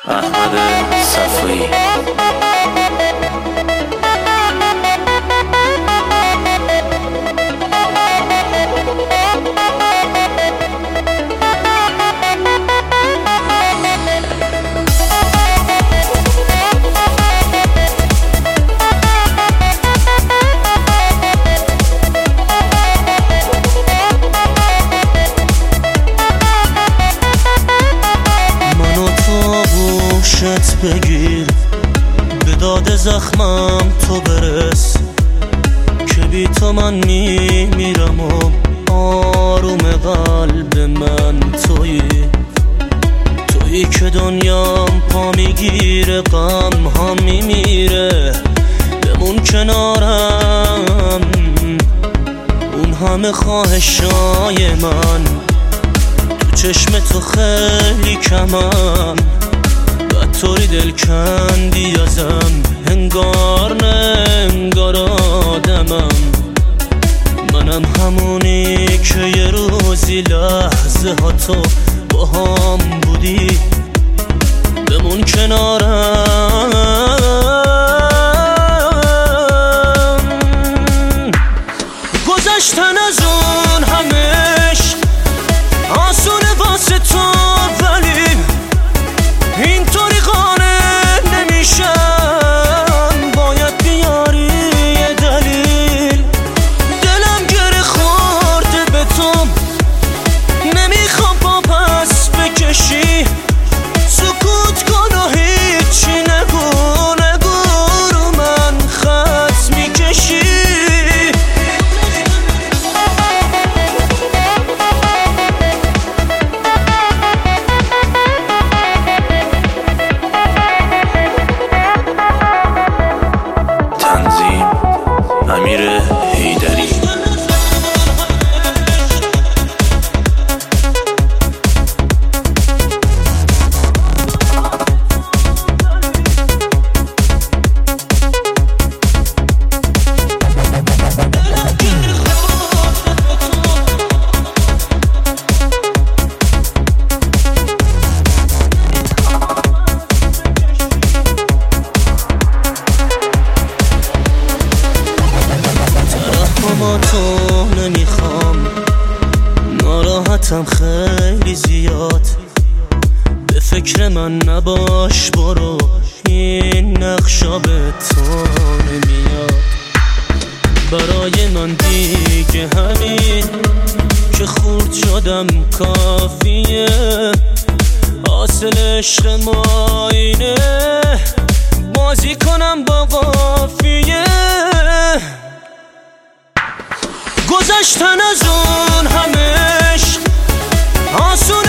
احمد صفایی. بگیر به داد زخمم تو برس که بی تو من میمیرم و آروم قلب من تویی که دنیام پا میگیره، غم ها میمیره، بمون کنارم. اون همه خواهشای من تو چشم تو خیلی کمم، طوری دل کندی ازم، انگار نه انگار آدمم. منم همونی که یه روزی لحظه ها تو با هم بودی، بمون کنارم. گذشتن از اون همش آسونه واسه تو، ولی اینطوری قانع نمیشم، باید بیاری یه دلیل. دلم گره خورده به تو، نمیخوام پا پس بکشی، سکوت کن و هیچی نگو رو من خط میکشی. امیر حیدری. ما تو نمیخوام، ناراحتم خیلی زیاد، به فکر من نباش، برو این نقشا به تو نمیاد. برای من دیگه همین که خورد شدم کافیه، حاصل عشق ما اینه، بازی کنم با قافیه. گذشتن از اون همش آسون